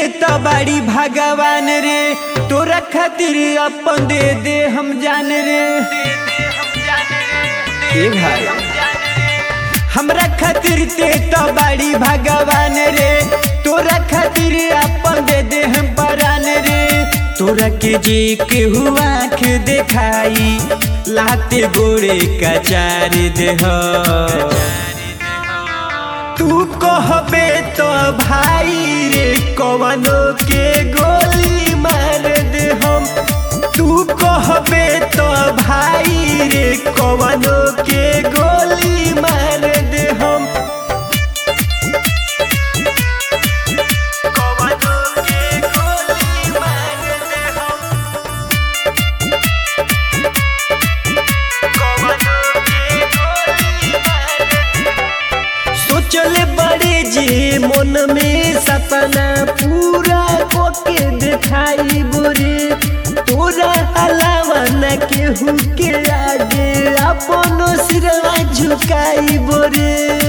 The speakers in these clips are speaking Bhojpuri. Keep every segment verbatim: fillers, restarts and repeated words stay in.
तो बड़ी भगवान रे, तोरा खातिर अपन दे दे हम जान रे। ए भाई हमरा खातिर ते तो बड़ी भगवान रे, तोरा खातिर अपन दे दे हम परान रे। तोरा के जे केहू आँख देखाई, लाते गोड़े का चार देह। तू कहबे तो भाई रे कवनो के गोली मार दे हम। तू कहबे तो भाई रे कवनो के गोली मार दे हम। कवनो के गोली मार दे हम। कवनो के गोली मार दे हम। सोचले बड़े जे मन में सपना पूरा कोके दिखाई बोरे, तोरा अलावा न केहू के आगे अपनो सिरवा झुकाई बोरे।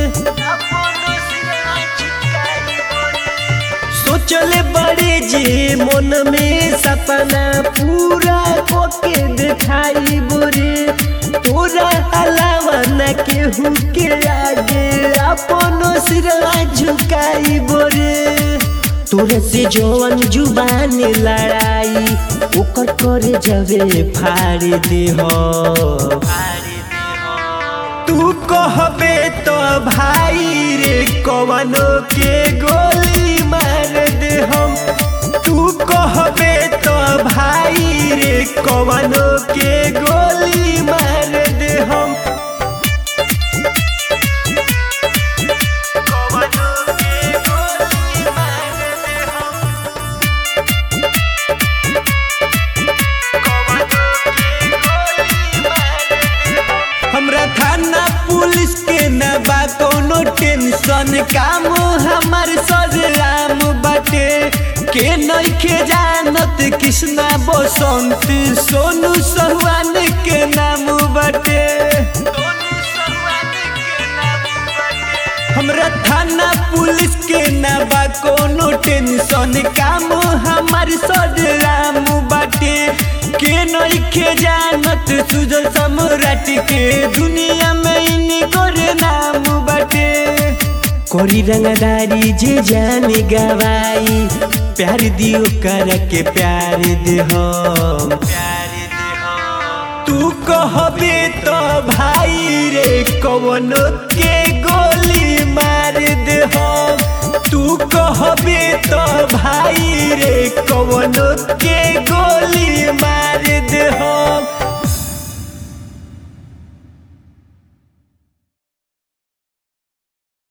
सोचले बड़े जे मन में सपना पूरा कोके दिखाई बोरे, तोरा अलावा न केहू के आगे अपनो सिरवा झुकाई बोरे। तोरे से जवन जुबान लड़ाई, ओकर करे जवे फाड़ दे हो। तू कहबे तो भाई रे कवनो के गोली मार दे हम। तू कहबे तो भाई रे कवनो के गोली मार दे हम। हमरा थाना पुलिस के न बा कोनो टेंशन, काम हमार सजराम बाटे। के नइखे जानत कृष्णा बसंत, सोनू सहुआन के नाम बाटे। हमरा थाना पुलिस के न बा कोनो टेंशन, काम हमार सजराम बाटे। के नइखे जानत सुजल सम्राट के, दुनिया में इनकर नाम बाटे। कोरी रंगदारी जे जान गवाई, प्यार दियो कर के प्यार दे हम। तू कहबे तो भाई रे कवनो के गोली मार दे हम। तू कहबे तो भाई रे कवनो के गोली मार